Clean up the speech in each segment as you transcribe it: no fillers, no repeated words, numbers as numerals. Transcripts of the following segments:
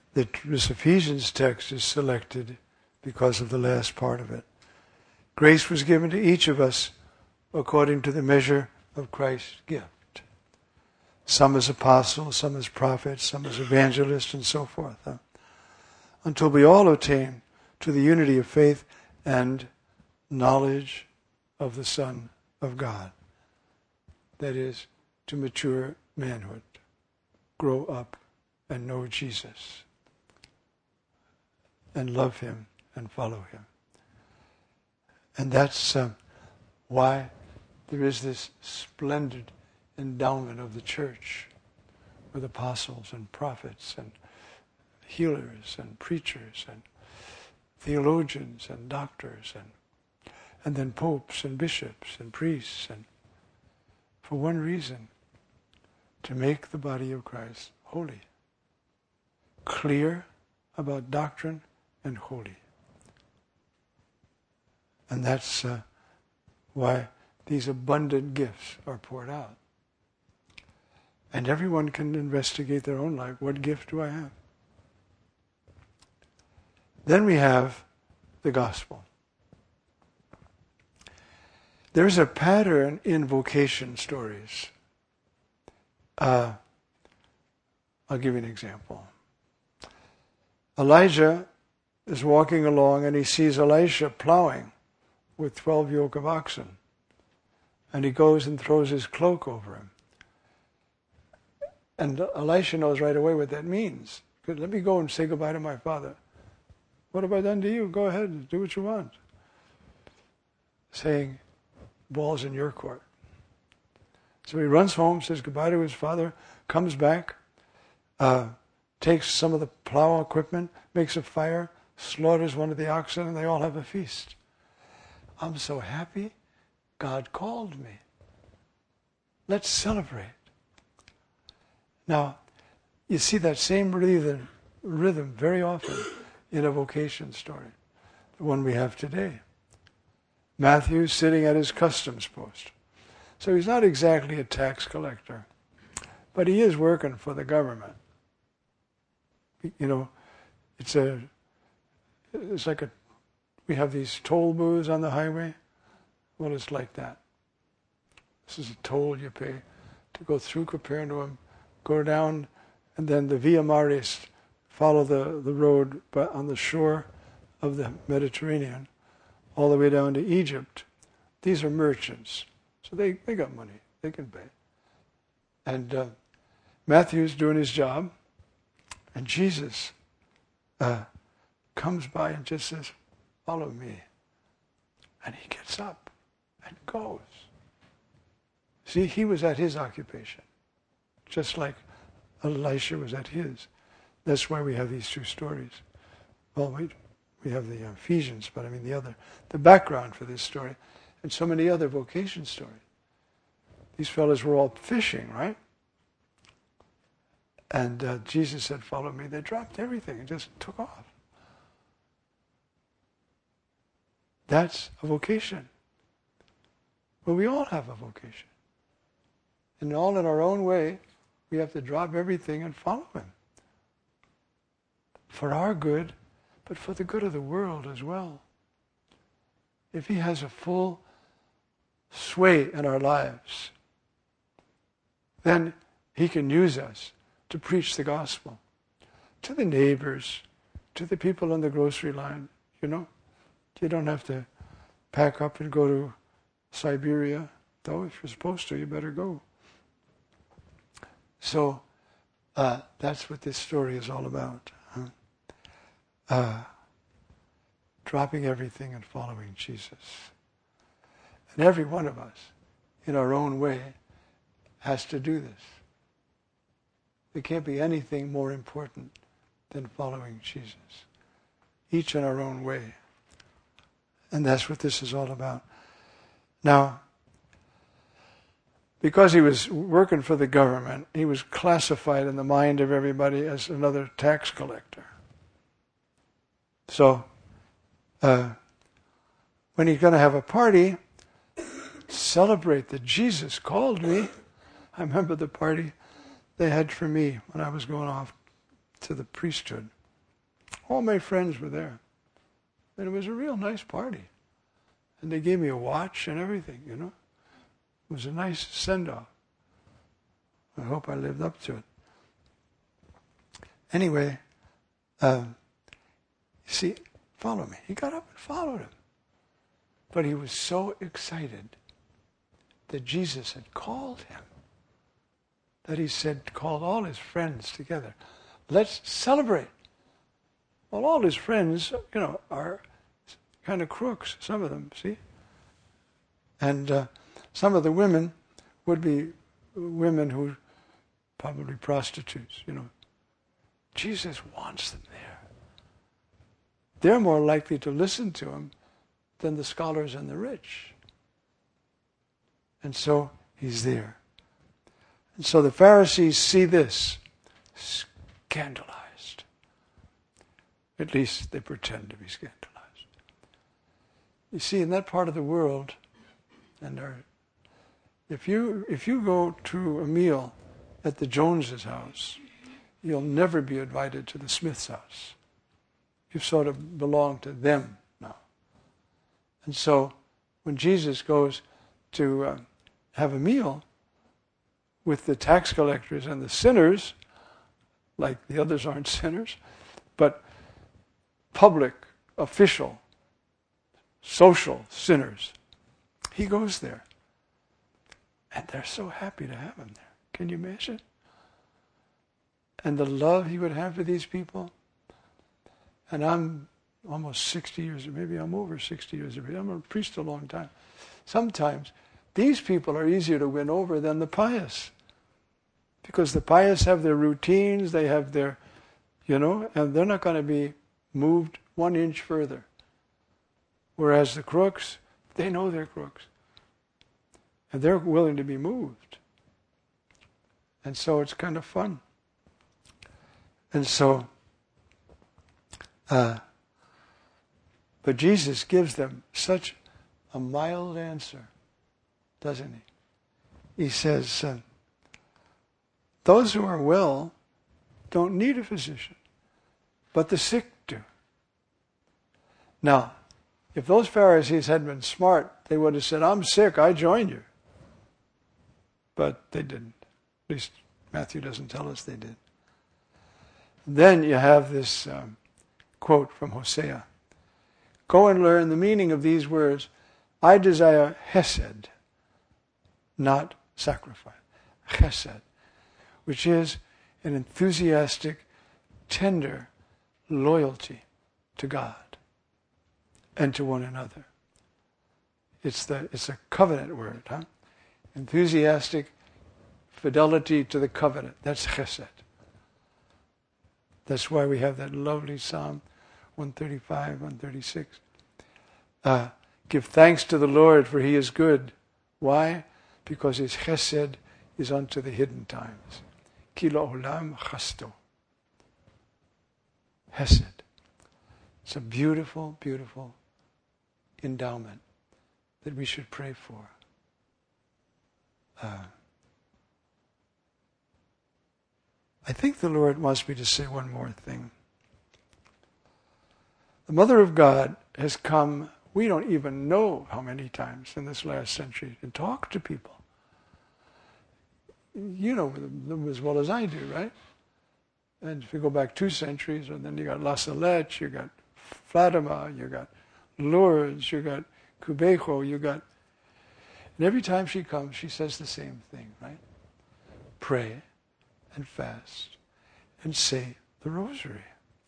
This Ephesians text is selected because of the last part of it. Grace was given to each of us according to the measure of Christ's gift. Some as apostles, some as prophets, some as evangelists, and so forth. Until we all attain to the unity of faith and knowledge of the Son of God. That is, to mature manhood, grow up and know Jesus, and love Him and follow Him. And that's why there is this splendid endowment of the church with apostles and prophets and healers and preachers and theologians and doctors and then popes and bishops and priests, and for one reason, to make the body of Christ holy, clear about doctrine and holy. And that's why these abundant gifts are poured out. And everyone can investigate their own life. What gift do I have? Then we have the gospel. There's a pattern in vocation stories. I'll give you an example. Elijah is walking along and he sees Elisha plowing with 12 yoke of oxen. And he goes and throws his cloak over him. And Elisha knows right away what that means. Let me go and say goodbye to my father. What have I done to you? Go ahead, do what you want. Saying, ball's in your court. So he runs home, says goodbye to his father, comes back, takes some of the plow equipment, makes a fire, slaughters one of the oxen, and they all have a feast. I'm so happy God called me. Let's celebrate. Now, you see that same rhythm very often in a vocation story, the one we have today. Matthew's sitting at his customs post. So he's not exactly a tax collector, but he is working for the government. You know, we have these toll booths on the highway. Well, it's like that. This is a toll you pay to go through Capernaum, go down, and then the Via Maris, follow the road but on the shore of the Mediterranean, all the way down to Egypt. These are merchants. So they got money. They can pay. And Matthew's doing his job, and Jesus comes by and just says, follow me. And he gets up and goes. See, he was at his occupation, just like Elisha was at his. That's why we have these two stories. Well, we have the Ephesians, but I mean the background for this story, and so many other vocation stories. These fellows were all fishing, right? And Jesus said, follow me. They dropped everything and just took off. That's a vocation. But we all have a vocation. And all in our own way, we have to drop everything and follow Him. For our good, but for the good of the world as well. If He has a full sway in our lives, then He can use us to preach the gospel to the neighbors, to the people on the grocery line. You know, you don't have to pack up and go to Siberia, though if you're supposed to, you better go. So that's what this story is all about. Dropping everything and following Jesus. And every one of us, in our own way, has to do this. There can't be anything more important than following Jesus. Each in our own way. And that's what this is all about. Now, because he was working for the government, he was classified in the mind of everybody as another tax collector. So, when he's going to have a party, celebrate that Jesus called me. I remember the party they had for me when I was going off to the priesthood. All my friends were there. And it was a real nice party. And they gave me a watch and everything, you know. It was a nice send-off. I hope I lived up to it. Anyway, you see, follow me. He got up and followed him. But he was so excited that Jesus had called him that he said, called all his friends together. Let's celebrate. Well, all his friends, you know, are kind of crooks, some of them, see? And some of the women would be women who probably prostitutes, you know. Jesus wants them there. They're more likely to listen to him than the scholars and the rich. And so he's there. And so the Pharisees see this, scandalized. At least they pretend to be scandalized. You see, in that part of the world, and if you go to a meal at the Joneses' house, you'll never be invited to the Smith's house. You sort of belong to them now. And so when Jesus goes to have a meal with the tax collectors and the sinners, like the others aren't sinners, but public, official, social sinners, he goes there. And they're so happy to have him there. Can you imagine? And the love he would have for these people. And I'm almost 60 years, maybe I'm over 60 years of age. I'm a priest a long time. Sometimes these people are easier to win over than the pious. Because the pious have their routines, they have their, you know, and they're not going to be moved 1 inch further. Whereas the crooks, they know they're crooks. And they're willing to be moved. And so it's kind of fun. And so, but Jesus gives them such a mild answer, doesn't he? He says, those who are well don't need a physician, but the sick do. Now, if those Pharisees had been smart, they would have said, I'm sick, I join you. But they didn't. At least Matthew doesn't tell us they did. Then you have this quote from Hosea. Go and learn the meaning of these words. I desire hesed, not sacrifice. Chesed, which is an enthusiastic, tender loyalty to God and to one another. It's a covenant word, huh? Enthusiastic fidelity to the covenant. That's chesed. That's why we have that lovely Psalm 135, 136. Give thanks to the Lord, for he is good. Why? Because his chesed is unto the hidden times. Ki la'olam chasto. Hesed. It's a beautiful, beautiful endowment that we should pray for. I think the Lord wants me to say one more thing. The Mother of God has come, we don't even know how many times in this last century, to talk to people. You know them as well as I do, right? And if you go back 2 centuries, and then you got La Salette, you got Fatima, you got Lourdes, you got Cubejo, you got... And every time she comes, she says the same thing, right? Pray and fast and say the rosary.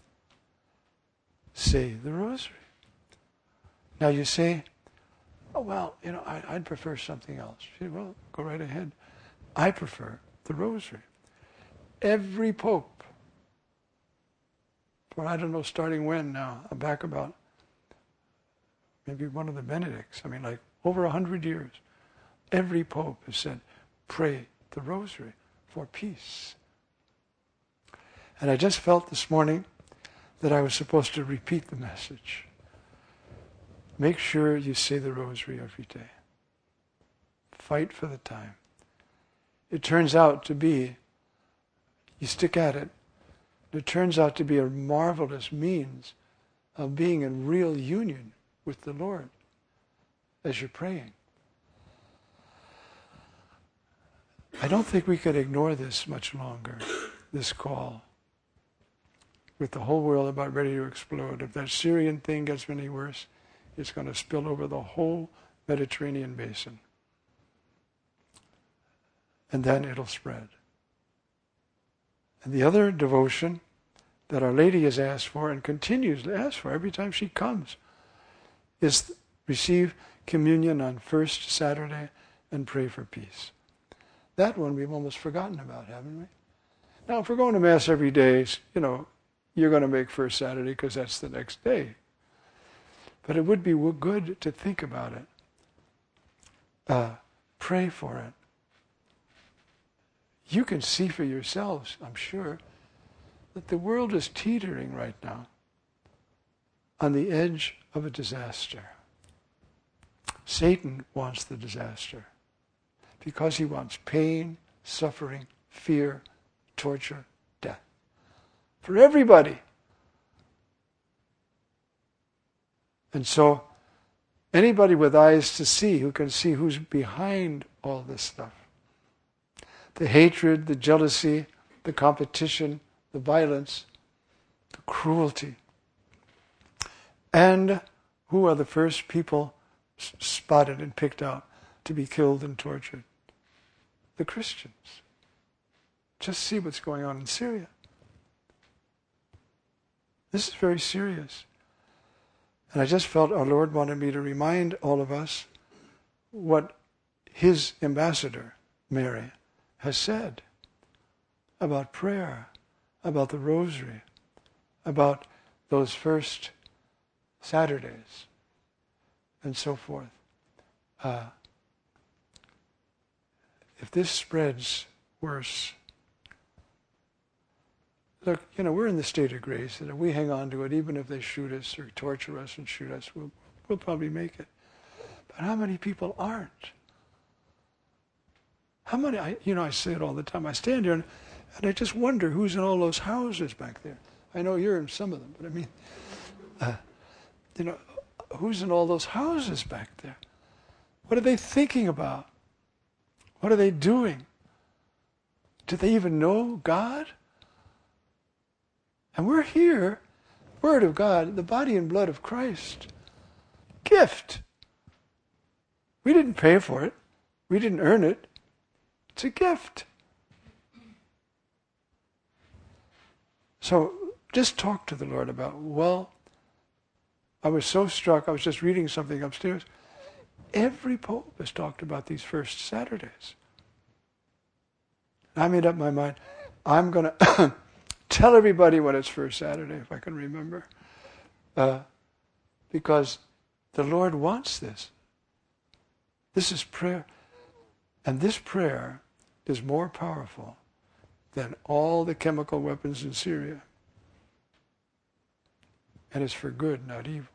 Say the rosary. Now you say, oh, well, you know, I'd prefer something else. She said, well, go right ahead. I prefer the rosary. Every pope, for I don't know starting when now, I'm back about maybe one of the Benedicts, I mean like over 100 years, every pope has said, pray the rosary for peace. And I just felt this morning that I was supposed to repeat the message. Make sure you say the rosary every day. Fight for the time. It turns out to be, you stick at it, It turns out to be a marvelous means of being in real union with the Lord as you're praying. I don't think we could ignore this much longer, this call, with the whole world about ready to explode. If that Syrian thing gets any worse, it's going to spill over the whole Mediterranean basin. And then it'll spread. And the other devotion that Our Lady has asked for and continues to ask for every time she comes is receive communion on first Saturday and pray for peace. That one we've almost forgotten about, haven't we? Now, if we're going to Mass every day, you're going to make first Saturday because that's the next day. But it would be good to think about it. Pray for it. You can see for yourselves, I'm sure, that the world is teetering right now on the edge of a disaster. Satan wants the disaster because he wants pain, suffering, fear, torture, death. For everybody. And so, anybody with eyes to see, who can see who's behind all this stuff. The hatred, the jealousy, the competition, the violence, the cruelty. And who are the first people spotted and picked out to be killed and tortured? The Christians. Just see what's going on in Syria. This is very serious. And I just felt our Lord wanted me to remind all of us what His ambassador, Mary, has said about prayer, about the rosary, about those first Saturdays, and so forth. If this spreads worse, look, we're in the state of grace, and if we hang on to it, even if they shoot us or torture us and shoot us, we'll probably make it. But how many people aren't? How many, I say it all the time. I stand here and I just wonder who's in all those houses back there. I know you're in some of them, but I mean, who's in all those houses back there? What are they thinking about? What are they doing? Do they even know God? And we're here, Word of God, the body and blood of Christ. Gift. We didn't pay for it. We didn't earn it. It's a gift. So just talk to the Lord about, I was so struck, I was just reading something upstairs. Every pope has talked about these first Saturdays. I made up my mind, I'm going to tell everybody when it's first Saturday, if I can remember. Because the Lord wants this. This is prayer. And this prayer is more powerful than all the chemical weapons in Syria. And it's for good, not evil.